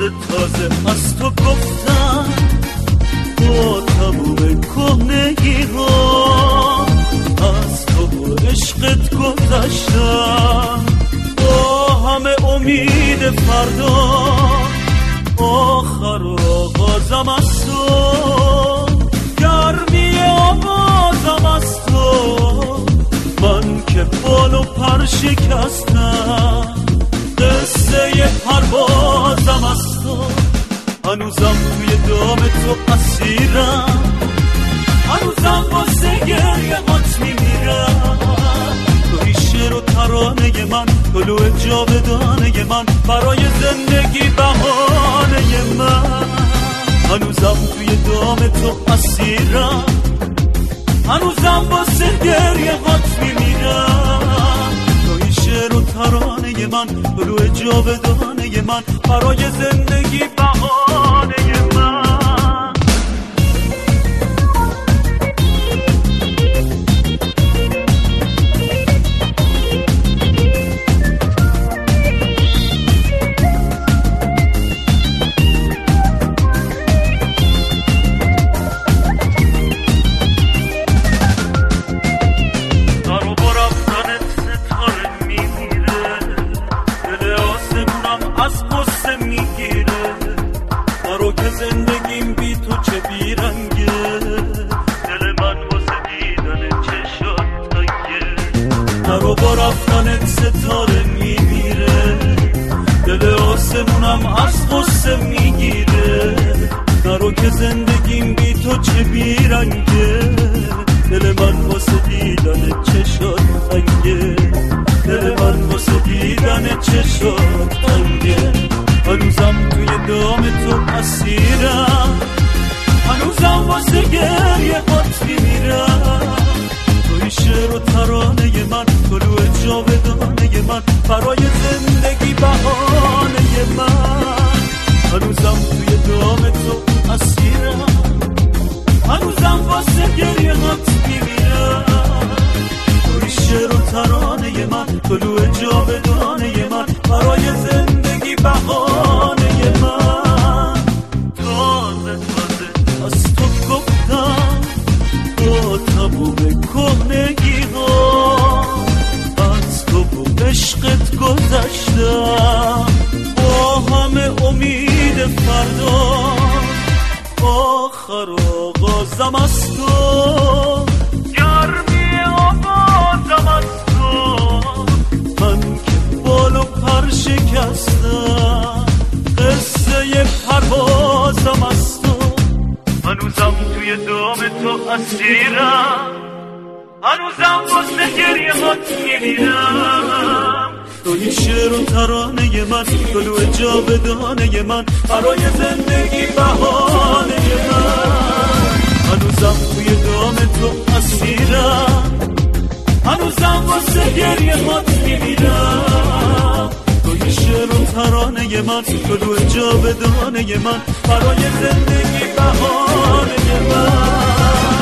تازه از تو گفتم با تموم کهنگی ها از تو و عشقت گذشتم با همه امید فردا آخر آغازم از تو گرمی آوازم از تو من که بال و پر شکستم قصه پروازم از تو هنوزم توی دام تو اسیرم هنوزم واسه گریه هات میمیرم توی شعر و ترانه من گلو جاودانه من برای زندگی بهانه من هنوزم توی دام تو اسیرم هنوزم واسه گریه هات میمیرم توی شعر و ترانه من گلو جاودانه من برای زندگی بهانه من زندگیم بی تو چه بیرنگه دل من واسه دیدن چشات تنگه نرو با رفتنت ستاره میمیره دل آسمونم از غصه میگیره نرو که زندگیم بی تو چه بیرنگه دل من واسه دیدن چشات تنگه دل من واسه دیدن چشات تنگه هنوزم توی دام تو اسیرم هنوزم واسه گریه هات میمیرم توی شعر و ترانه من گلو جاودانه من برای زندگی بهانه من هنوزم توی دام تو اسیرم هنوزم واسه گریه هات میمیرم توی شعر و ترانه من گلو جاودانه من برای زندگی بهانه من تازه از تو گفتم با تموم کهنگی ها از تو و عشقت گذشتم با همه امید فردا آخر آغازم از تو گرمی آوازم از تو من که بال و پر شکستم قصه پروازم از تو هنوزم توی دام تو اسیرم هنوزم واسه گریه هات میمیرم توی شعر و ترانه من گلو جاودانه من برای زندگی بهانه من هنوزم توی دام تو اسیرم هنوزم واسه گریه هات میمیرم توی شعر و ترانه من گلو جاودانه من برای زندگی بهانه من